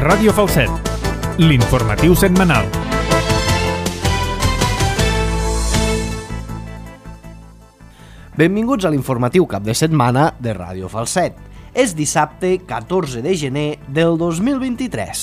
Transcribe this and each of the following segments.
Ràdio Falset, l'informatiu setmanal. Benvinguts a l'informatiu cap de setmana de Ràdio Falset. És dissabte 14 de gener del 2023.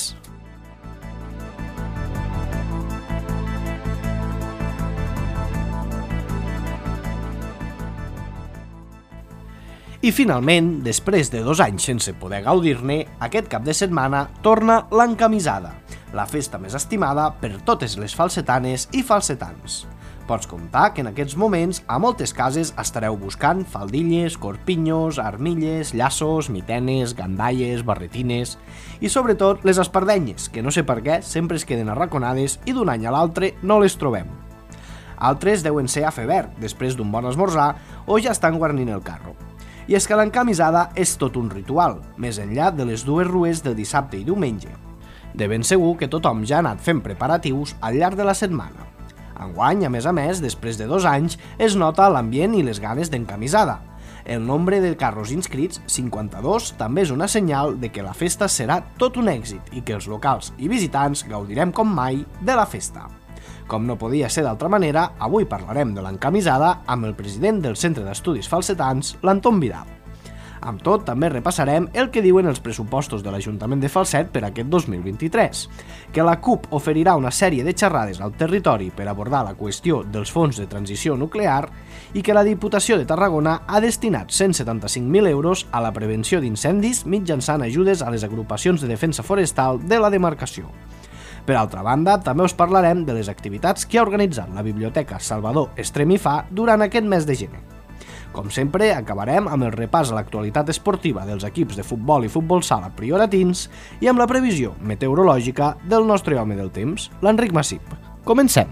I finalment, després de 2 anys sense poder gaudir-ne, aquest cap de setmana torna l'encamisada, la festa més estimada per totes les falsetanes i falsetans. Pots comptar que en aquests moments a moltes cases estareu buscant faldilles, corpinyos, armilles, llaços, mitenes, gandalles, barretines i sobretot les espardenyes, que no sé per què sempre es queden arraconades i d'un any a l'altre no les trobem. Altres deuen ser a fer verd, després d'un bon esmorzar, o ja estan guarnint el carro. I és que l'encamisada és tot un ritual, més enllà de les dues rues del dissabte i diumenge. De ben segur que tothom ja ha anat fent preparatius al llarg de la setmana. Enguany, a més, després de 2 anys, es nota l'ambient i les ganes d'encamisada. El nombre de carros inscrits, 52, també és una senyal de que la festa serà tot un èxit i que els locals i visitants gaudirem com mai de la festa. Com no podia ser d'altra manera, avui parlarem de l'encamisada amb el president del Centre d'Estudis Falsetans, l'Anton Vidal. Amb tot, també repassarem el que diuen els pressupostos de l'Ajuntament de Falset per aquest 2023, que la CUP oferirà una sèrie de xerrades al territori per abordar la qüestió dels fons de transició nuclear i que la Diputació de Tarragona ha destinat 175.000 euros a la prevenció d'incendis mitjançant ajudes a les agrupacions de defensa forestal de la demarcació. Per altra banda, també us parlarem de les activitats que ha organitzat la Biblioteca Salvador Estremifà durant aquest mes de gener. Com sempre, acabarem amb el repàs a l'actualitat esportiva dels equips de futbol i futbol sala prioratins i amb la previsió meteorològica del nostre home del temps, l'Enric Massip. Comencem!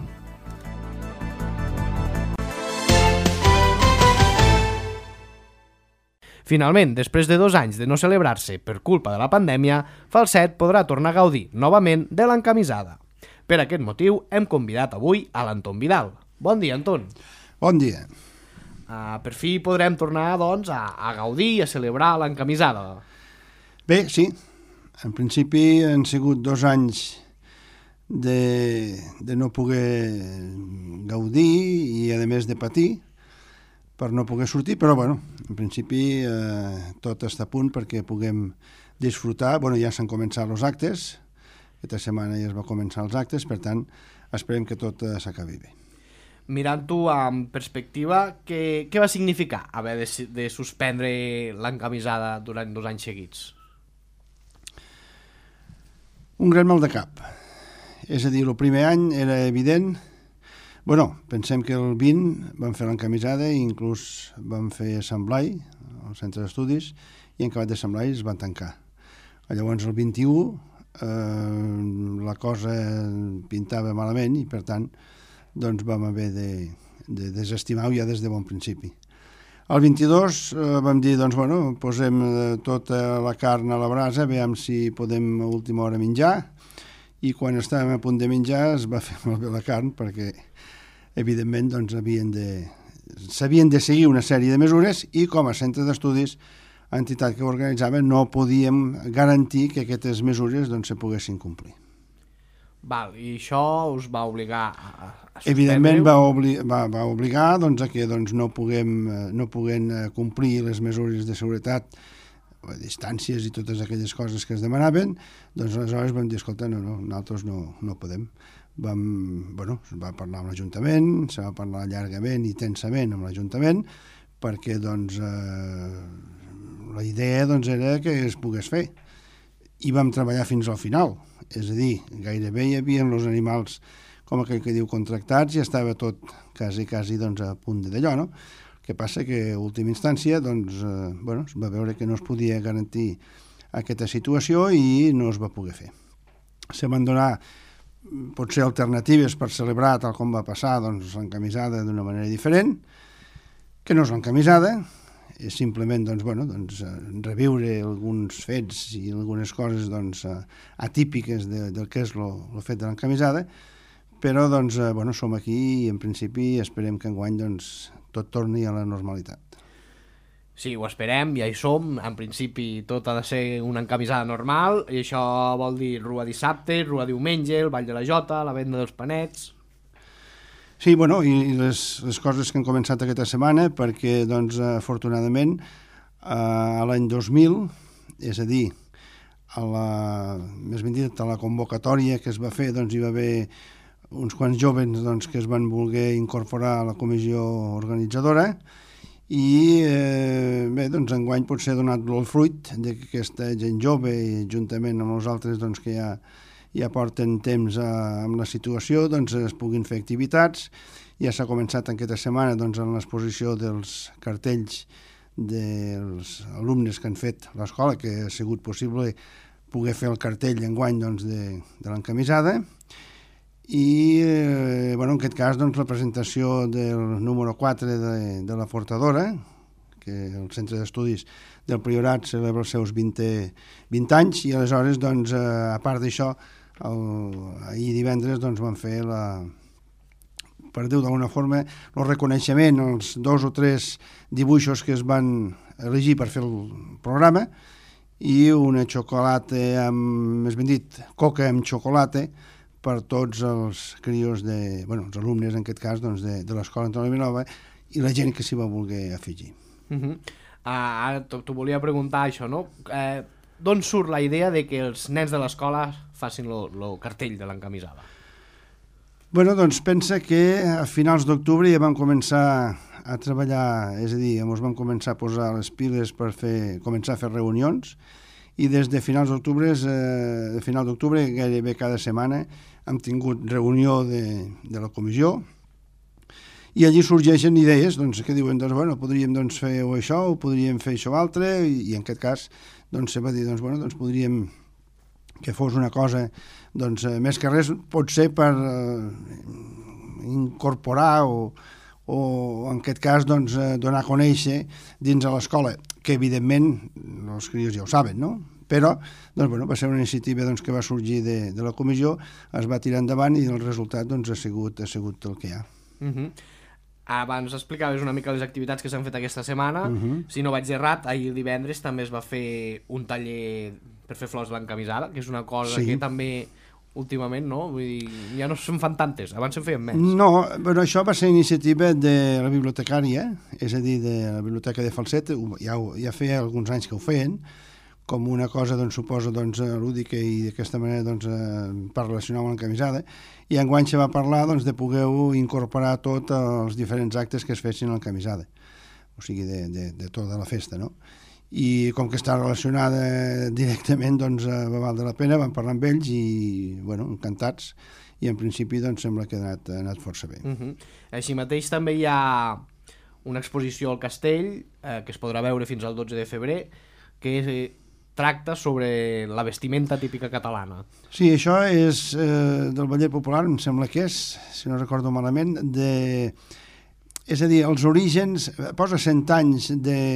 Finalment, després de 2 anys de no celebrar-se per culpa de la pandèmia, Falset podrà tornar a gaudir novament de l'encamisada. Per aquest motiu, hem convidat avui a l'Anton Vidal. Bon dia, Anton. Bon dia. Per fi podrem tornar, doncs, a gaudir i a celebrar l'encamisada. Bé, sí. En principi han sigut 2 anys de no poder gaudir i, a més, de patir per no poder sortir, però, bueno, en principi tot està a punt perquè puguem disfrutar. Bueno, ja s'han començat els actes, aquesta setmana ja es va començar els actes, per tant, esperem que tot s'acabi bé. Mirant-ho amb perspectiva, què va significar haver de suspendre l'encamisada durant 2 anys seguits? Un gran mal de cap. És a dir, el primer any era evident. Bueno, pensem que el 20 vam fer l'encamisada i inclús vam fer Assemblai, al centre d'estudis, i en acabat d'Assemblai es van tancar. Llavors el 21 la cosa pintava malament i per tant doncs vam haver de desestimar-ho ja des de bon principi. El 22 vam dir, doncs, bueno, posem tota la carn a la brasa, veiem si podem a última hora menjar, i quan estàvem a punt de menjar es va fer malbé la carn perquè, evidentment, doncs, s'havien de seguir una sèrie de mesures i com a centre d'estudis, entitat que ho organitzava, no podíem garantir que aquestes mesures doncs, se poguessin complir. Val, i això us va obligar a suspendre-ho? Evidentment va obligar doncs, a que doncs, no puguem complir les mesures de seguretat, distàncies i totes aquelles coses que es demanaven, doncs aleshores vam dir, escolta, nosaltres no podem. Es va parlar amb l'Ajuntament, se va parlar llargament i tensament amb l'Ajuntament, perquè doncs, la idea doncs, era que es pogués fer. I vam treballar fins al final. És a dir, gairebé hi havia els animals, com aquell que diu, contractats, i estava tot quasi doncs, a punt d'allò, no? El que passa que, a última instància, doncs, es va veure que no es podia garantir aquesta situació i no es va poder fer. Se van donar, potser, alternatives per celebrar, tal com va passar, doncs, l'encamisada d'una manera diferent, que no és l'encamisada, és simplement reviure alguns fets i algunes coses atípiques del que és el fet de l'encamisada, però som aquí i en principi esperem que enguany tot torni a la normalitat. Sí, ho esperem, ja hi som. En principi tot ha de ser una encamisada normal, i això vol dir rua dissabte, rua diumenge, el ball de la jota, la venda dels panets... Sí, bueno, i les coses que han començat aquesta setmana, perquè, doncs, afortunadament, a l'any 2000, és a dir, més ben dit, a la convocatòria que es va fer, doncs hi va haver uns quants joves doncs, que es van voler incorporar a la comissió organitzadora i bé, doncs enguany potser ha donat el fruit de que aquesta gent jove i juntament amb els altres doncs, que ja porten temps amb la situació, doncs es puguin fer activitats. Ja s'ha començat aquesta setmana doncs, en l'exposició dels cartells dels alumnes que han fet l'escola, que ha sigut possible poder fer el cartell enguany doncs, de l'encamisada. I bueno, en aquest cas doncs, la presentació del número 4 de la Fortadora, que el centre d'estudis del Priorat celebra els seus 20 anys, i aleshores, doncs, a part d'això, ahir divendres doncs, van fer per dir-ho d'alguna forma, el reconeixement, els 2 o 3 dibuixos que es van elegir per fer el programa, i una xocolata més ben dit, coca amb xocolata per tots els crios els alumnes en aquest cas doncs, de l'escola Antoni Vilanova i la gent que s'hi va voler afegir. Ara t'ho volia preguntar això, no? D'on surt la idea de que els nens de l'escola facin el cartell de l'encamisada? Bueno, doncs pensa que a finals d'octubre ja vam començar a treballar, és a dir, ens vam començar a posar les piles per començar a fer reunions, i des de finals d'octubre, gairebé cada setmana, hem tingut reunió de la comissió, i allí sorgeixen idees doncs, que diuen, doncs, bueno, podríem doncs, fer això, o podríem fer això altre, i en aquest cas doncs, se va dir, doncs, bueno, doncs, podríem que fos una cosa, doncs, més que res, pot ser per incorporar o en aquest cas doncs, donar a conèixer dins de l'escola, que evidentment els crios ja ho saben, no? Però doncs, bueno, va ser una iniciativa doncs, que va sorgir de la comissió, es va tirar endavant i el resultat doncs, ha sigut el que hi ha. Abans explicaves una mica les activitats que s'han fet aquesta setmana. Si no vaig errat, ahir divendres també es va fer un taller per fer flors de l'encamisada, que és una cosa que també últimament, no? Vull dir, ja no se'n fan tantes, abans se'n feien més. No, però això va ser iniciativa de la bibliotecària, és a dir, de la biblioteca de Falset, ja feia alguns anys que ho feien, com una cosa, doncs, suposo, doncs, lúdica i d'aquesta manera doncs, per relacionar amb l'encamisada, i enguany se va parlar doncs, de poder incorporar tots els diferents actes que es fessin a l'encamisada, o sigui, de tota la festa, no? I com que està relacionada directament, doncs va valdre la pena, vam parlar amb ells i, bueno, encantats, i en principi doncs sembla que ha anat força bé. Així mateix també hi ha una exposició al Castell, que es podrà veure fins al 12 de febrer, que tracta sobre la vestimenta típica catalana. Sí, això és del Ballet Popular, em sembla que és, si no recordo malament, és a dir, els orígens, posa 100 anys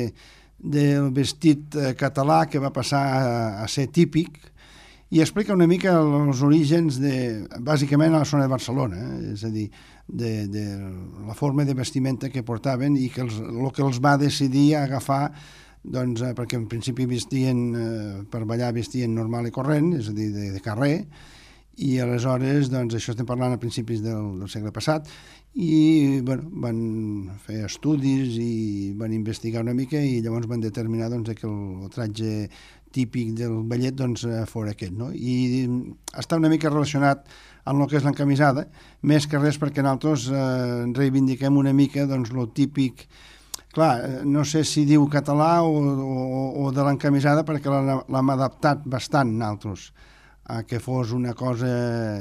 del vestit català que va passar a ser típic, i explica una mica els orígens bàsicament a la zona de Barcelona, és a dir, de la forma de vestimenta que portaven i que el que els va decidir agafar, doncs, perquè en principi per ballar vestien normal i corrent, és a dir, de carrer, i aleshores, doncs, això estem parlant a principis del segle passat, i bueno, van fer estudis i van investigar una mica i llavors van determinar doncs, que el tratge típic del ballet doncs, fos aquest, no? I està una mica relacionat amb el que és l'encamisada, més que res perquè nosaltres reivindiquem una mica doncs, lo típic. Clar, no sé si diu català o de l'encamisada perquè l'hem adaptat bastant nosaltres a que fos una cosa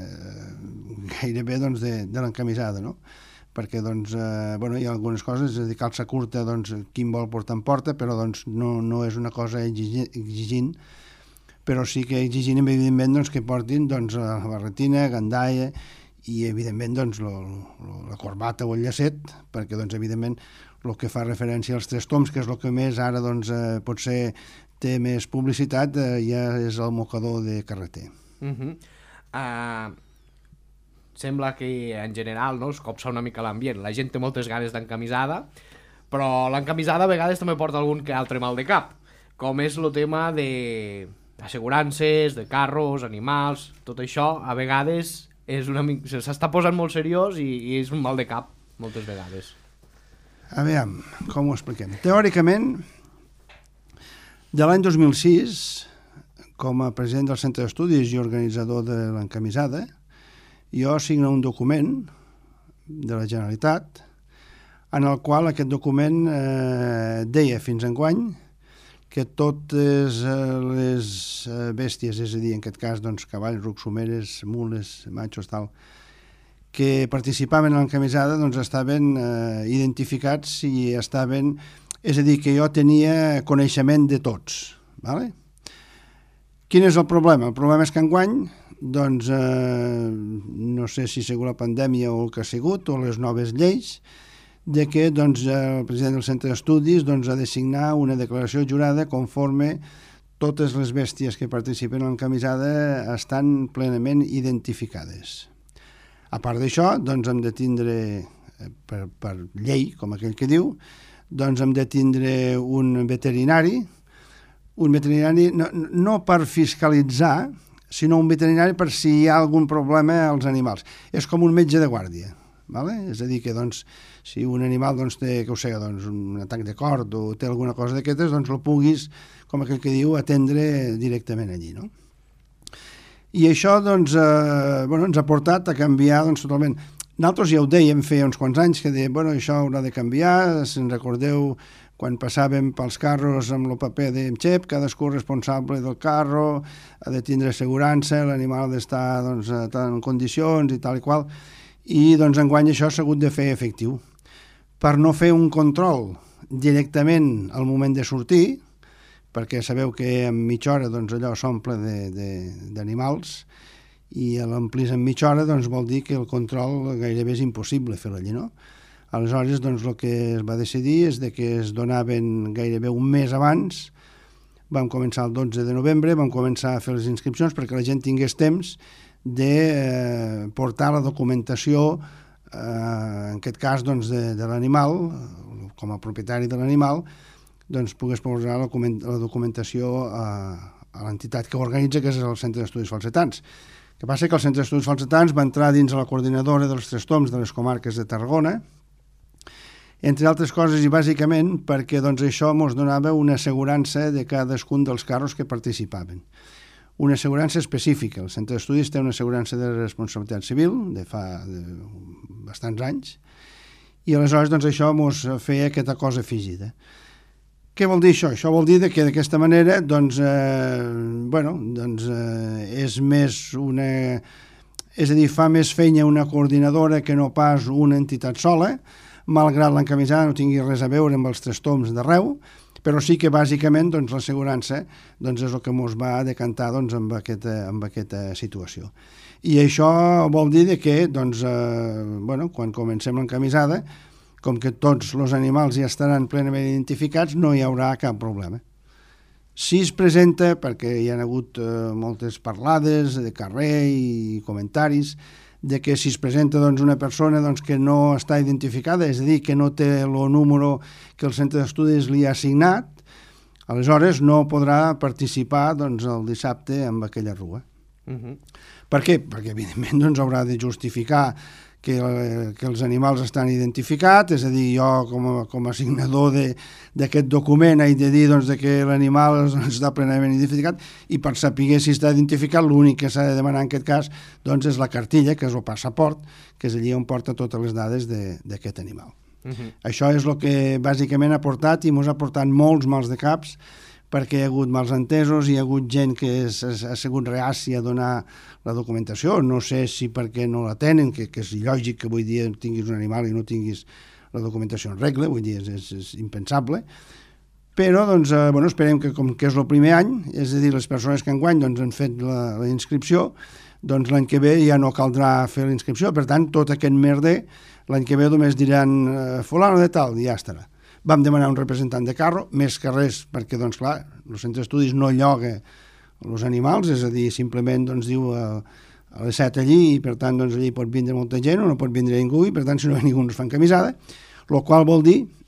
gairebé doncs, de l'encamisada, no? Perquè doncs, bueno, hi ha algunes coses, és a dir, calça curta, doncs, qui en vol portar en porta, però doncs, no és una cosa exigint, però sí que exigint, evidentment, doncs, que portin doncs, la barretina, gandaia i, evidentment, doncs, la corbata o el llacet, perquè, doncs, evidentment, el que fa referència als 3 toms, que és el que més ara doncs, potser té més publicitat, ja és el mocador de carreter. Sembla que en general, no, es copsa una mica l'ambient, la gent té moltes ganes d'encamisada, Però l'encamisada a vegades també porta algun que altre mal de cap, com és el tema de assegurances, de carros, animals, tot això a vegades s'està posant molt seriós i és un mal de cap moltes vegades. A veure, com ho expliquem? Teòricament, de l'any 2006, com a president del Centre d'Estudis i organitzador de l'encamisada, jo signo un document de la Generalitat en el qual aquest document deia fins enguany que totes les bèsties, és a dir, en aquest cas doncs, cavalls, rucs, someres, mules, matxos, tal, que participaven en l'encamisada doncs, estaven identificats i estaven... És a dir, que jo tenia coneixement de tots. Vale? Quin és el problema? El problema és que enguany, doncs, no sé si ha sigut la pandèmia o el que ha sigut, o les noves lleis, de que doncs, el president del Centre d'Estudis doncs, ha de signar una declaració jurada conforme totes les bèsties que participen en l'encamisada estan plenament identificades. A part d'això, doncs, hem de tindre, per llei, com aquell que diu, doncs hem de tindre un veterinari no per fiscalitzar, sinó un veterinari per si hi ha algun problema als animals. És com un metge de guàrdia. Vale? És a dir, que doncs, si un animal doncs, té que ho sé, doncs, un atac de cor o té alguna cosa d'aquestes, doncs el puguis, com aquell que diu, atendre directament allí. No? I això doncs, ens ha portat a canviar doncs, totalment. Nosaltres ja ho dèiem, feia uns quants anys, que dèiem, això haurà de canviar, si en recordeu, quan passàvem pels carros amb el paper de xep, cadascú responsable del carro, ha de tindre assegurança, l'animal ha d'estar doncs, en condicions i tal i qual, i doncs enguany això s'ha hagut de fer efectiu. Per no fer un control directament al moment de sortir, perquè sabeu que en mitja hora doncs, allò s'omple d'animals, i a l'omplis en mitja hora doncs, vol dir que el control gairebé és impossible fer-lo allí, no? Aleshores, doncs, el que es va decidir és de que es donaven gairebé un mes abans, vam començar el 12 de novembre, vam començar a fer les inscripcions perquè la gent tingués temps de portar la documentació, en aquest cas doncs, de l'animal, com a propietari de l'animal, doncs pogués posar la documentació a l'entitat que ho organitza, que és el Centre d'Estudis Falsetans. El que passa que el Centre d'Estudis Falsetans va entrar dins la coordinadora dels Tres Toms de les comarques de Tarragona, entre altres coses i bàsicament perquè doncs, això ens donava una assegurança de cadascun dels carros que participaven. Una assegurança específica. El Centre d'Estudis té una assegurança de responsabilitat civil de fa bastants anys i aleshores doncs, això ens feia aquesta cosa afegida. Què vol dir això? Això vol dir que d'aquesta manera doncs, és més una... És a dir, fa més feina una coordinadora que no pas una entitat sola, malgrat l'encamisada no tingui res a veure amb els Tres Toms d'arreu, però sí que bàsicament doncs, l'assegurança doncs, és el que ens va decantar doncs, amb aquesta situació. I això vol dir que doncs, quan comencem l'encamisada, com que tots els animals ja estaran plenament identificats, no hi haurà cap problema. Si es presenta, perquè hi ha hagut moltes parlades de carrer i comentaris, de que si es presenta doncs, una persona doncs, que no està identificada, és a dir, que no té el número que el Centre d'Estudis li ha assignat, aleshores no podrà participar doncs, el dissabte amb aquella rua. Per què? Perquè, evidentment, doncs, haurà de justificar que els animals estan identificats, és a dir, jo com a signador d'aquest document he de dir doncs, que l'animal està plenament identificat i per saber si està identificat l'únic que s'ha de demanar en aquest cas doncs, és la cartilla, que és el passaport, que és allí on porta totes les dades d'aquest animal. Això és el que bàsicament ha portat i ens ha portat molts mals de caps perquè hi ha hagut mals entesos, hi ha hagut gent que ha sigut reàcia a donar la documentació, no sé si perquè no la tenen, que és lògic que avui dia tinguis un animal i no tinguis la documentació en regla, vull dir, és impensable, però doncs, esperem que com que és el primer any, és a dir, les persones que enguany doncs, han fet la inscripció, doncs l'any que ve ja no caldrà fer la inscripció, per tant, tot aquest merder, l'any que ve només diran fulano de tal, i ja estarà. Vam demanar un representant de carro, més que res, perquè, doncs, clar, el Centre d'Estudis no lloga els animals, és a dir, simplement doncs, diu a les 7 allí, i per tant, doncs, allí pot vindre molta gent o no pot vindre ningú, i per tant, si no hi ha ningú no es fa encamisada, el qual vol dir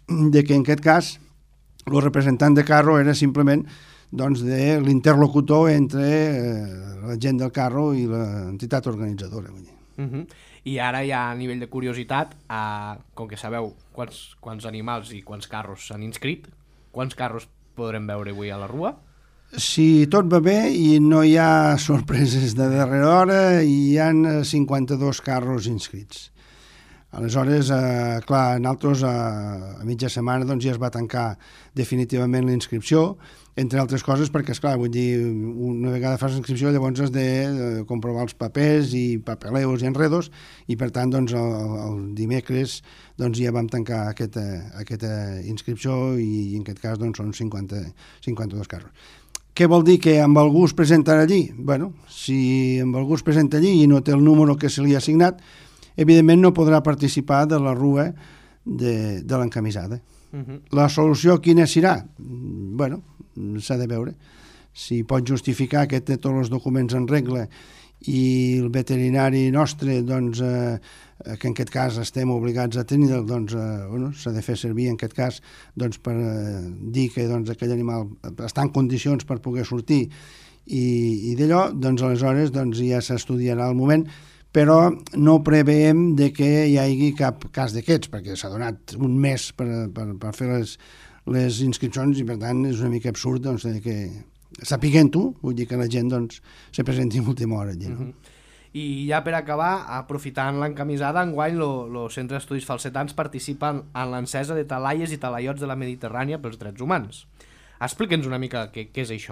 de que en aquest cas el representant de carro era simplement doncs, de l'interlocutor entre la gent del carro i l'entitat organitzadora. I ara ja a nivell de curiositat, com que sabeu quants animals i quants carros s'han inscrit, quants carros podrem veure avui a la Rua? Si tot va bé i no hi ha sorpreses de darrera hora, hi han 52 carros inscrits. Aleshores, clar, nosaltres a mitja setmana doncs, ja es va tancar definitivament la inscripció, entre altres coses perquè, esclar, vull dir, una vegada fas inscripció llavors has de comprovar els papers i papeleus i enredos i per tant doncs, el dimecres doncs, ja vam tancar aquesta inscripció i en aquest cas doncs, són 52 carros. Què vol dir? Que amb algú es presentarà allí? Bueno, si amb algú es presenta allí i no té el número que se li ha assignat, evidentment no podrà participar de la rua de l'encamisada. La solució quina serà? Bueno, s'ha de veure. Si pot justificar que té tots els documents en regla i el veterinari nostre, doncs, que en aquest cas estem obligats a tenir, doncs, s'ha de fer servir en aquest cas doncs, per dir que doncs, aquell animal està en condicions per poder sortir i d'allò, doncs aleshores doncs, ja s'estudiarà el moment, però no preveiem de que hi hagi cap cas d'aquests, perquè s'ha donat un mes per fer les inscripcions i per tant és una mica absurd doncs, que sapiguent-ho, vull dir que la gent doncs, se presenti en última hora allí, no? I ja per acabar, aprofitant l'encamisada, enguany el Centre d'Estudis Falsetans participa en l'encesa de talaies i talaiots de la Mediterrània pels drets humans. Explica'ns una mica què és això.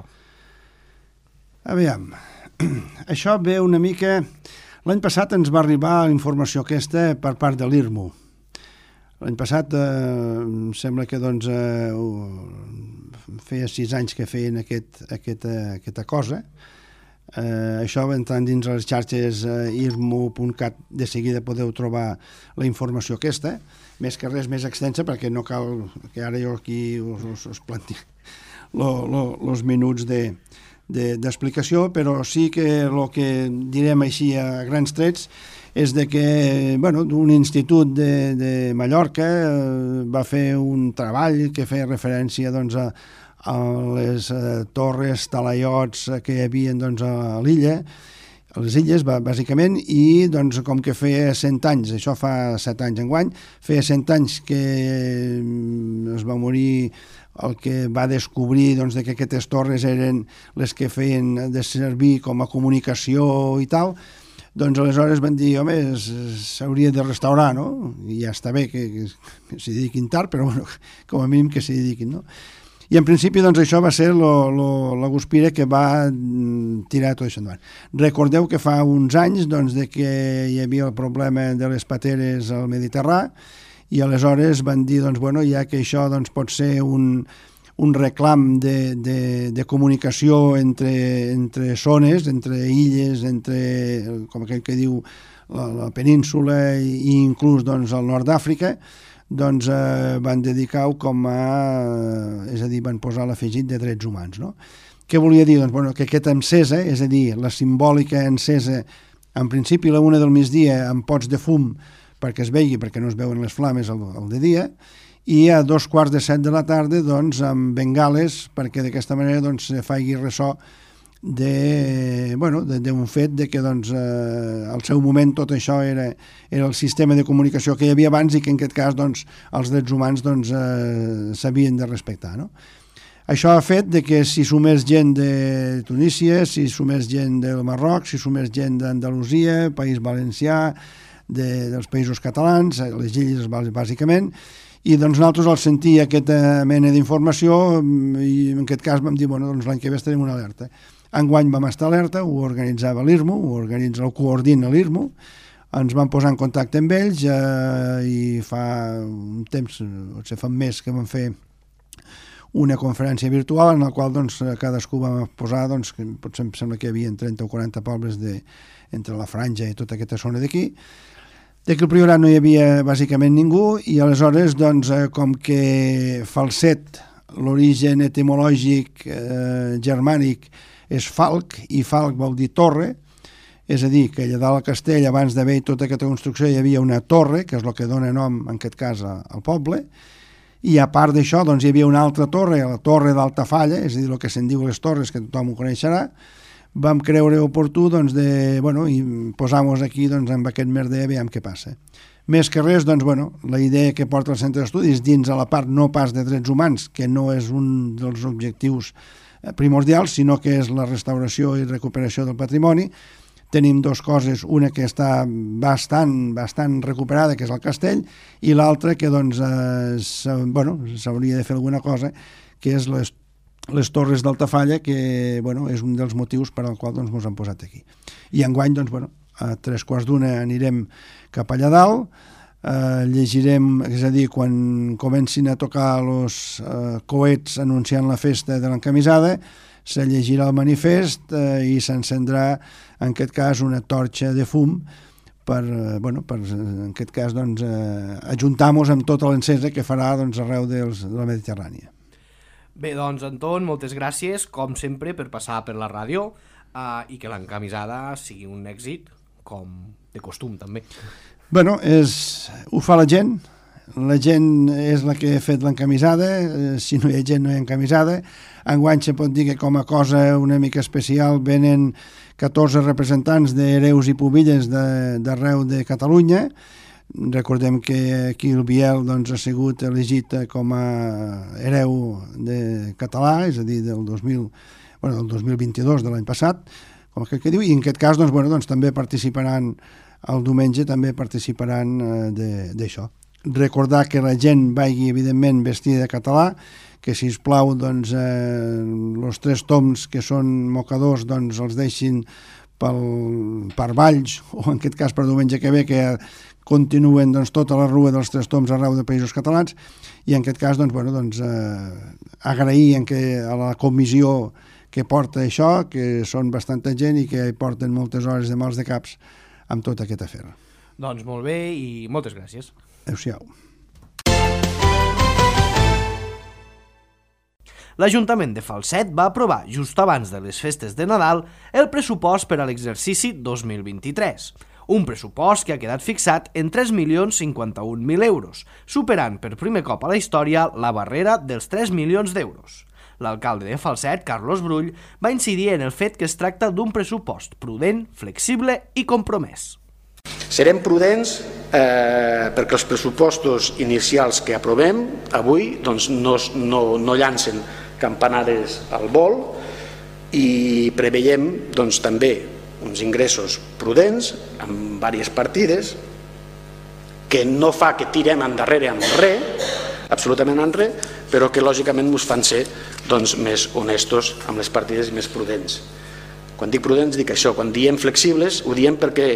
Aviam, això ve una mica... L'any passat ens va arribar la informació aquesta per part de l'IRMU. L'any passat em sembla que doncs, feia 6 anys que feien aquesta cosa. Això entrant dins les xarxes irmu.cat de seguida podeu trobar la informació aquesta, més que res més extensa perquè no cal que ara jo aquí us planti els minuts d'explicació, però sí que el que direm així a grans trets és de que un institut de Mallorca va fer un treball que feia referència doncs, a les torres, talaiots que hi havia doncs, a l'illa, a les illes, bàsicament, i doncs, com que feia 100 anys, això fa 7 anys enguany, feia 100 anys que es va morir el que va descobrir doncs, que aquestes torres eren les que feien de servir com a comunicació i tal, doncs aleshores van dir, home, s'hauria de restaurar, no? I ja està bé que s'hi dediquin tard, però bueno, com a mínim que s'hi dediquin, no? I en principi doncs, això va ser la guspira que va tirar tot això endavant. Recordeu que fa uns anys doncs, de que hi havia el problema de les pateres al Mediterrani i aleshores van dir, doncs, bueno, ja que això doncs, pot ser un reclam de comunicació entre zones, entre illes, entre, com aquell que diu, la península i inclús doncs, el nord d'Àfrica, doncs van dedicar-ho com a... és a dir, van posar l'afegit de drets humans, no? Què volia dir? Doncs, bueno, que aquesta encesa, és a dir, la simbòlica encesa, en principi a la 1 del migdia amb pots de fum perquè es vegi, perquè no es veuen les flames al de dia, i a 2:15 de la tarda doncs, amb bengales, perquè d'aquesta manera doncs, se faci ressò d'un fet de que doncs, al seu moment tot això era el sistema de comunicació que hi havia abans i que en aquest cas doncs, els drets humans doncs, s'havien de respectar. No? Això ha fet de que si sumés gent de Tunísia, si sumés gent del Marroc, si sumés gent d'Andalusia, País Valencià, dels països catalans, les illes bàsicament, i doncs nosaltres al sentir aquesta mena d'informació i en aquest cas vam dir, bueno, doncs l'any que ve estarem una alerta. Enguany vam estar alerta, ho organitzava l'IRMU, ho coordina l'IRMU, ens vam posar en contacte amb ells i fa un temps, potser fa un mes que vam fer una conferència virtual en la qual doncs, cadascú va posar, doncs, que potser em sembla que hi havia 30 o 40 pobles entre la Franja i tota aquesta zona d'aquí, de que al Priorat no hi havia bàsicament ningú i aleshores, doncs, com que falset, l'origen etimològic germànic és falc, i falc vol dir torre, és a dir, que allà dalt al castell, abans d'haver tota aquesta construcció, hi havia una torre, que és el que dona nom, en aquest cas, al poble, i a part d'això doncs, hi havia una altra torre, la torre d'Altafalla, és a dir, el que se'n diu les torres, que tothom ho coneixerà. Vam creure oportú doncs, i posar-nos aquí doncs, amb aquest merder, aviam què passa. Més que res, doncs, la idea que porta el centre d'estudis dins a la part no pas de drets humans, que no és un dels objectius primordials, sinó que és la restauració i recuperació del patrimoni. Tenim dues coses, una que està bastant recuperada, que és el castell, i l'altra que doncs, s'hauria de fer alguna cosa, que és les torres d'Altafalla, que és un dels motius per al qual ens hem posat aquí. I enguany, a 3:15 anirem cap allà dalt, llegirem, és a dir, quan comencin a tocar els coets anunciant la festa de l'encamisada, se llegirà el manifest i s'encendrà, en aquest cas, una torxa de fum per en aquest cas, ajuntar-nos amb tota l'encesa que farà arreu de la Mediterrània. Bé, doncs, Anton, moltes gràcies, com sempre, per passar per la ràdio i que l'encamisada sigui un èxit, com de costum, també. Ho fa la gent és la que ha fet l'encamisada, si no hi ha gent no hi ha encamisada. Enguany se pot dir que com a cosa una mica especial venen 14 representants d'hereus i pubilles d'arreu de Catalunya. Recordem que aquí el Biel ha sigut elegit com a hereu català, és a dir, del 2022 de l'any passat, com que diu, i en aquest cas també participaran el diumenge, també participaran d'això. Recordar que la gent vagi evidentment vestida de català, que sisplau els 3 toms que són mocadors els deixin per Valls, o en aquest cas per diumenge que ve, que continuen tota la rua dels 3 toms arreu de països catalans, i en aquest cas agrair a la comissió que porta això, que són bastanta gent i que porten moltes hores de mals de caps amb tot aquest afer. Doncs molt bé i moltes gràcies. Adéu-siau. L'Ajuntament de Falset va aprovar, just abans de les festes de Nadal, el pressupost per a l'exercici 2023. Un pressupost que ha quedat fixat en 3.051.000 euros, superant per primer cop a la història la barrera dels 3 milions d'euros. L'alcalde de Falset, Carlos Brull, va incidir en el fet que es tracta d'un pressupost prudent, flexible i compromès. Serem prudents perquè els pressupostos inicials que aprovem avui no llancen campanades al vol i preveiem també uns ingressos prudents amb diverses partides que no fa que tirem endarrere amb res, absolutament en res, però que lògicament ens fan ser més honestos amb les partides i més prudents. Quan dic prudents dic això, quan diem flexibles ho diem perquè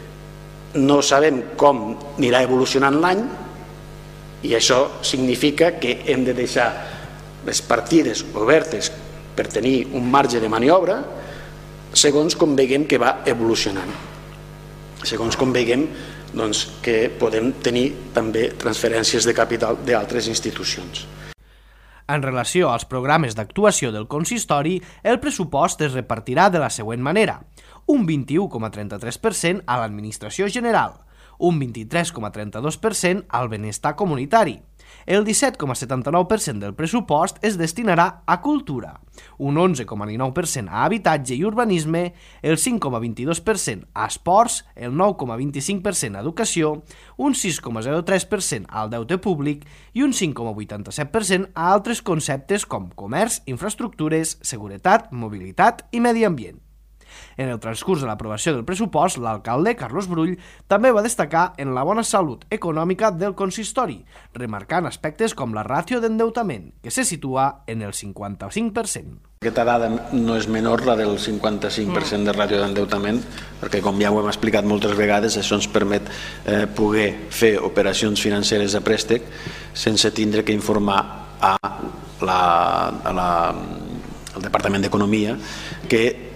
no sabem com anirà evolucionant l'any i això significa que hem de deixar les partides obertes per tenir un marge de maniobra segons com veiem que va evolucionant, segons com veiem que podem tenir també transferències de capital d'altres institucions. En relació als programes d'actuació del consistori, el pressupost es repartirà de la següent manera: un 21,33% a l'administració general, un 23,32% al benestar comunitari, el 17,79% del pressupost es destinarà a cultura, un 11,19% a habitatge i urbanisme, el 5,22% a esports, el 9,25% a educació, un 6,03% al deute públic i un 5,87% a altres conceptes com comerç, infraestructures, seguretat, mobilitat i medi ambient. En el transcurs de l'aprovació del pressupost, l'alcalde, Carlos Brull, també va destacar en la bona salut econòmica del consistori, remarcant aspectes com la ràtio d'endeutament, que se situa en el 55%. Aquesta dada no és menor, la del 55% de ràtio d'endeutament, perquè com ja ho hem explicat moltes vegades, això ens permet poder fer operacions financeres a préstec sense tindre que informar al Departament d'Economia que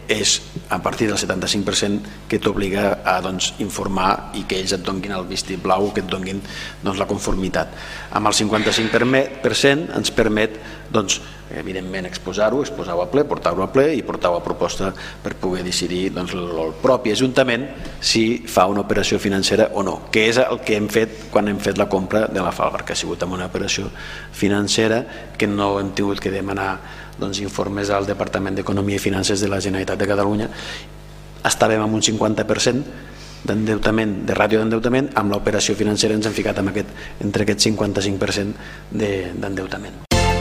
és a partir del 75% que t'obliga a informar i que ells et donin el vistiplau, que et donin la conformitat. Amb el 55% ens permet evidentment exposar-ho a ple, portar-ho a ple i portar-ho a proposta per poder decidir el propi Ajuntament si fa una operació financera o no, que és el que hem fet quan hem fet la compra de la Falgar, que ha sigut amb una operació financera que no hem tingut que demanar informes al Departament d'Economia i Finances de la Generalitat de Catalunya. Estàvem amb un 50% d'endeutament, de ràtio d'endeutament, amb l'operació financera ens hem ficat entre aquest 55% d'endeutament.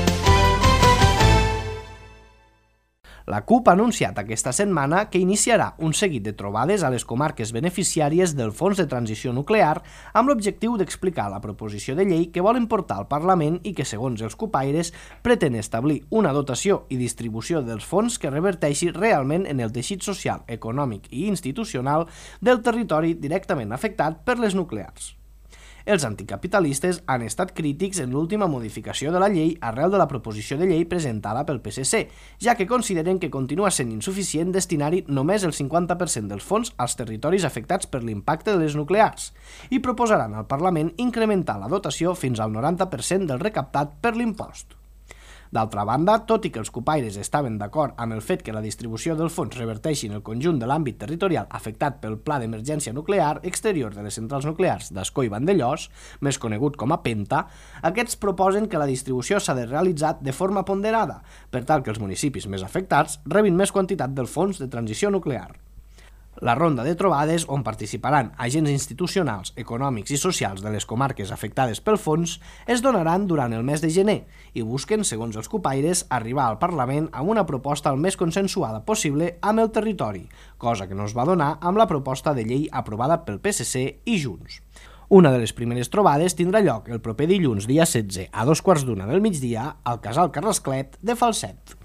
La CUP ha anunciat aquesta setmana que iniciarà un seguit de trobades a les comarques beneficiàries del Fons de Transició Nuclear amb l'objectiu d'explicar la proposició de llei que volen portar al Parlament i que, segons els cupaires, pretén establir una dotació i distribució dels fons que reverteixi realment en el teixit social, econòmic i institucional del territori directament afectat per les nuclears. Els anticapitalistes han estat crítics en l'última modificació de la llei arrel de la proposició de llei presentada pel PSC, ja que consideren que continua sent insuficient destinar-hi només el 50% dels fons als territoris afectats per l'impacte de les nuclears i proposaran al Parlament incrementar la dotació fins al 90% del recaptat per l'impost. D'altra banda, tot i que els cupaires estaven d'acord amb el fet que la distribució del fons reverteixi en el conjunt de l'àmbit territorial afectat pel Pla d'Emergència Nuclear exterior de les centrals nuclears d'Ascó i Vandellòs, més conegut com a PENTA, aquests proposen que la distribució s'ha de realitzar de forma ponderada, per tal que els municipis més afectats rebin més quantitat del fons de transició nuclear. La ronda de trobades, on participaran agents institucionals, econòmics i socials de les comarques afectades pel fons, es donaran durant el mes de gener i busquen, segons els cupaires, arribar al Parlament amb una proposta el més consensuada possible amb el territori, cosa que no es va donar amb la proposta de llei aprovada pel PSC i Junts. Una de les primeres trobades tindrà lloc el proper dilluns, dia 16, a 2:15 del migdia, al Casal Carrasclet de Falset.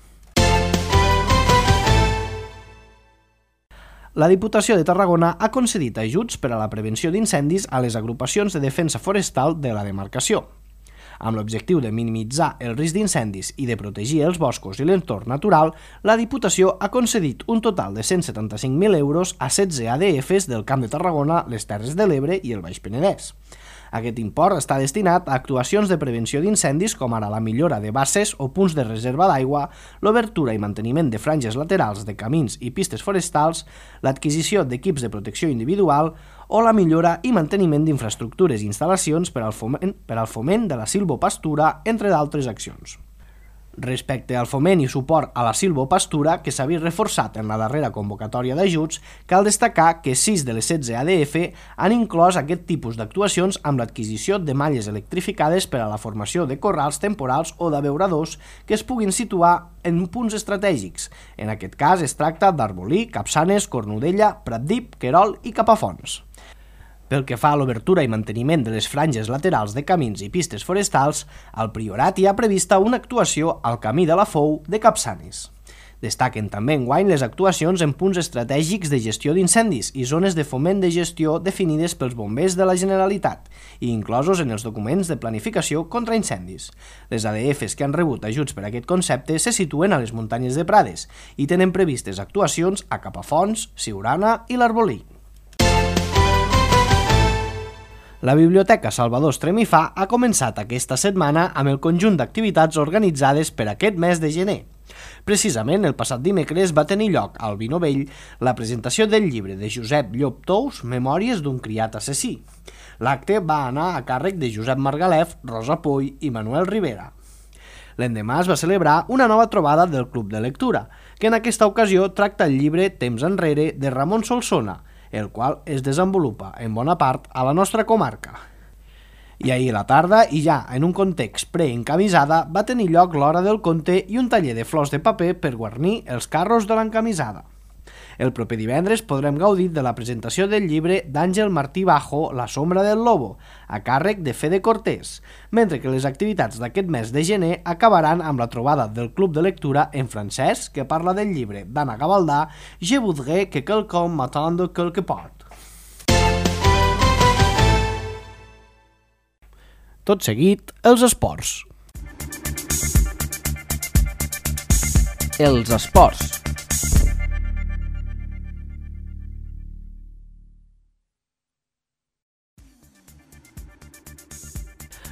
La Diputació de Tarragona ha concedit ajuts per a la prevenció d'incendis a les agrupacions de defensa forestal de la demarcació. Amb l'objectiu de minimitzar el risc d'incendis i de protegir els boscos i l'entorn natural, la Diputació ha concedit un total de 175.000 euros a 16 ADFs del Camp de Tarragona, les Terres de l'Ebre i el Baix Penedès. Aquest import està destinat a actuacions de prevenció d'incendis com ara la millora de basses o punts de reserva d'aigua, l'obertura i manteniment de franges laterals de camins i pistes forestals, l'adquisició d'equips de protecció individual o la millora i manteniment d'infraestructures i instal·lacions per al foment de la silvopastura, entre d'altres accions. Respecte al foment i suport a la silvopastura, que s'ha vist reforçat en la darrera convocatòria d'ajuts, cal destacar que 6 de les 16 ADF han inclòs aquest tipus d'actuacions amb l'adquisició de malles electrificades per a la formació de corrals temporals o d'abeuradors que es puguin situar en punts estratègics. En aquest cas es tracta d'Arbolí, Capçanes, Cornudella, Pratdip, Querol i Capafonts. Pel que fa a l'obertura i manteniment de les franges laterals de camins i pistes forestals, el Priorat hi ha prevista una actuació al Camí de la Fou de Capçanes. Destaquen també enguany les actuacions en punts estratègics de gestió d'incendis i zones de foment de gestió definides pels bombers de la Generalitat i inclosos en els documents de planificació contra incendis. Les ADFs que han rebut ajuts per aquest concepte se situen a les muntanyes de Prades i tenen previstes actuacions a Capafonts, Siurana i l'Arbolí. La Biblioteca Salvador Estremifà ha començat aquesta setmana amb el conjunt d'activitats organitzades per aquest mes de gener. Precisament el passat dimecres va tenir lloc al Vi Novell la presentació del llibre de Josep Llop Tous, Memòries d'un criat assassí. L'acte va anar a càrrec de Josep Margalef, Rosa Puy i Manuel Rivera. L'endemà es va celebrar una nova trobada del Club de Lectura, que en aquesta ocasió tracta el llibre Temps enrere de Ramon Solsona, el qual es desenvolupa en bona part a la nostra comarca. I ahir a la tarda, i ja en un context preencamisada, va tenir lloc l'Hora del Conte i un taller de flors de paper per guarnir els carros de l'encamisada. El proper divendres podrem gaudir de la presentació del llibre d'Àngel Martí Bajo, La sombra del lobo, a càrrec de Fede Cortés, mentre que les activitats d'aquest mes de gener acabaran amb la trobada del Club de Lectura en francès, que parla del llibre d'Anna Gavaldà, Je voudrais que quelqu'un m'attende quelque part. Tot seguit, els esports. Els esports.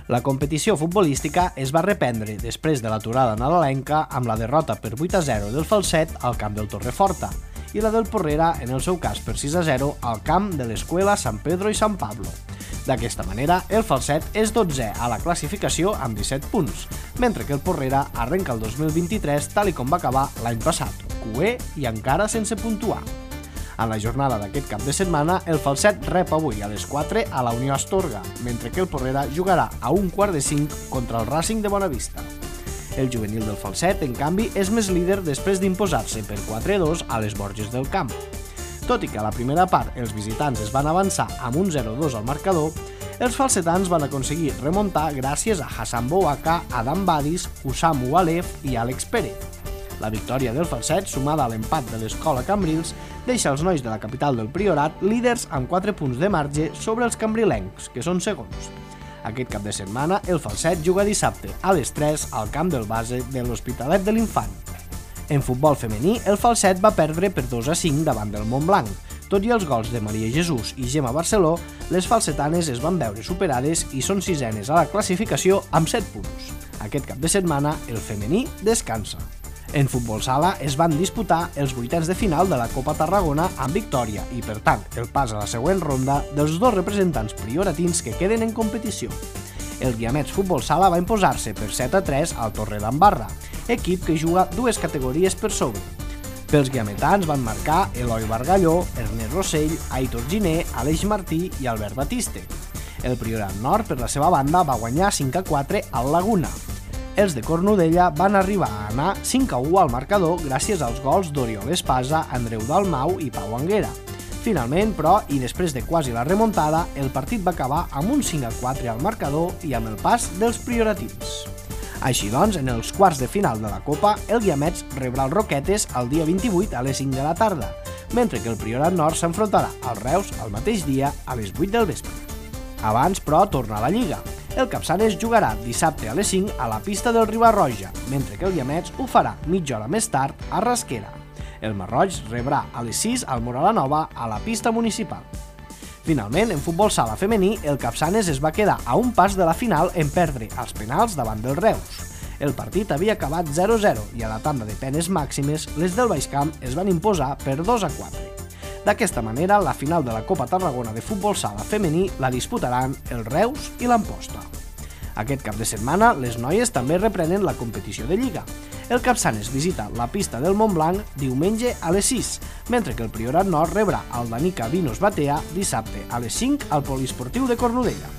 La competició futbolística es va reprendre després de l'aturada nadalenca amb la derrota per 8-0 del Falset al camp del Torreforta i la del Porrera, en el seu cas per 6-0, al camp de l'Escuela San Pedro i San Pablo. D'aquesta manera, el Falset és 12è a la classificació amb 17 punts, mentre que el Porrera arrenca el 2023 tal i com va acabar l'any passat, cué i encara sense puntuar. En la jornada d'aquest cap de setmana, el Falset rep avui a les 4 a la Unió Astorga, mentre que el Porrera jugarà a 1:45 contra el Racing de Bonavista. El juvenil del Falset, en canvi, és més líder després d'imposar-se per 4-2 a les Borges del Camp. Tot i que a la primera part els visitants es van avançar amb un 0-2 al marcador, els falsetans van aconseguir remuntar gràcies a Hassan Bouaka, Adam Badis, Hussam Oualef i Àlex Pérez. La victòria del Falset, sumada a l'empat de l'Escola Cambrils, deixa els nois de la capital del Priorat líders amb 4 punts de marge sobre els cambrilencs, que són segons. Aquest cap de setmana, el Falset juga dissabte a les 3 al camp del base de l'Hospitalet de l'Infant. En futbol femení, el Falset va perdre per 2-5 davant del Montblanc. Tot i els gols de Maria Jesús i Gemma Barceló, les falsetanes es van veure superades i són 6enes a la classificació amb 7 punts. Aquest cap de setmana, el femení descansa. En futbol sala es van disputar els vuitens de final de la Copa Tarragona amb victòria i, per tant, el pas a la següent ronda dels dos representants prioratins que queden en competició. El Guiamets Futbol Sala va imposar-se per 7-3 al Torredembarra, equip que juga 2 categories per sobre. Pels guiametans van marcar Eloi Bargalló, Ernest Rossell, Aitor Giner, Aleix Martí i Albert Batiste. El Priorat Nord, per la seva banda, va guanyar 5-4 al Laguna. Els de Cornudella van arribar a anar 5-1 al marcador gràcies als gols d'Oriol Espasa, Andreu Dalmau i Pau Anguera. Finalment, però, i després de quasi la remuntada, el partit va acabar amb un 5-4 al marcador i amb el pas dels prioratins. Així doncs, en els quarts de final de la Copa, el Guiamets rebrà els Roquetes el dia 28 a les 5 de la tarda, mentre que el Priorat Nord s'enfrontarà al Reus el mateix dia a les 8 del vespre. Abans, però, torna a la Lliga. El Capçanes jugarà dissabte a les 5 a la pista del Ribarroja, mentre que el Guiamets ho farà mitja hora més tard a Rasquera. El Marroig rebrà a les 6 al Moralanova a la pista municipal. Finalment, en futbol sala femení, el Capçanes es va quedar a un pas de la final en perdre als penals davant del Reus. El partit havia acabat 0-0 i a la tanda de penes màximes, les del Baixcamp es van imposar per 2-4. D'aquesta manera, la final de la Copa Tarragona de futbol sala femení la disputaran el Reus i l'Amposta. Aquest cap de setmana, les noies també reprenen la competició de Lliga. El Capçanes visita la pista del Montblanc diumenge a les 6, mentre que el Priorat Nord rebrà el Danica Vinos Batea dissabte a les 5 al Poliesportiu de Cornudella.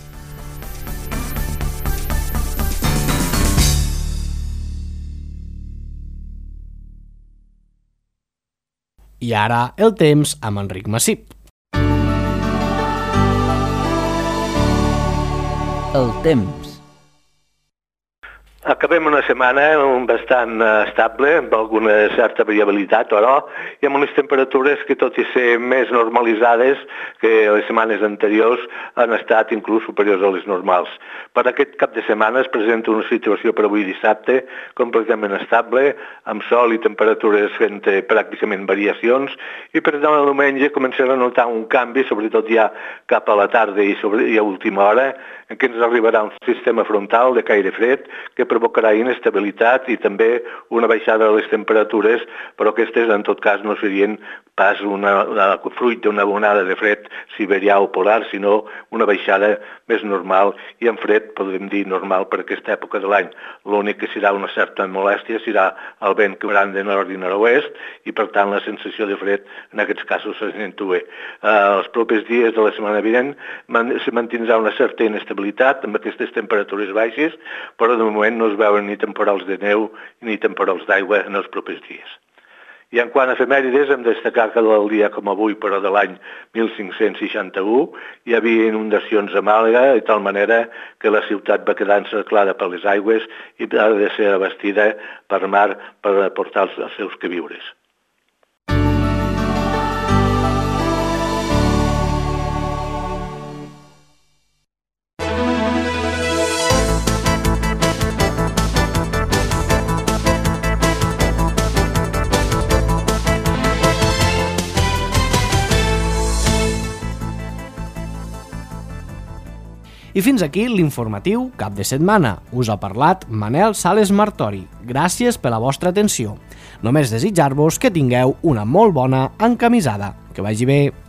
I ara el temps amb Enric Massip. El temps. Acabem una setmana bastant estable, amb alguna certa variabilitat, però, i amb unes temperatures que, tot i ser més normalitzades que les setmanes anteriors, han estat inclús superiors a les normals. Per aquest cap de setmana es presenta una situació per avui dissabte completament estable, amb sol i temperatures fent pràcticament variacions, i per demà diumenge començarà a notar un canvi, sobretot ja cap a la tarda i a última hora, en què ens arribarà un sistema frontal de caire fred que provocarà inestabilitat i també una baixada de les temperatures, però aquestes en tot cas no serien pas fruit d'una onada de fred siberià o polar, sinó una baixada més normal i en fred, podem dir normal per aquesta època de l'any. L'únic que serà una certa molèstia serà el vent que van de nord i nord-oest i per tant la sensació de fred en aquests casos s'accentua. Els propers dies de la setmana vinent se mantindrà una certa inestabilitat amb aquestes temperatures baixes, però de moment no es veuen ni temporals de neu ni temporals d'aigua en els propers dies. I en quant a efemèrides, hem de destacar que del dia com avui, però de l'any 1561, hi havia inundacions a Màlaga, de tal manera que la ciutat va quedar encerclada per les aigües i ha de ser abastida per mar per aportar els seus queviures. I fins aquí l'informatiu cap de setmana. Us ha parlat Manel Sales Martori. Gràcies per la vostra atenció. Només desitjar-vos que tingueu una molt bona encamisada. Que vagi bé.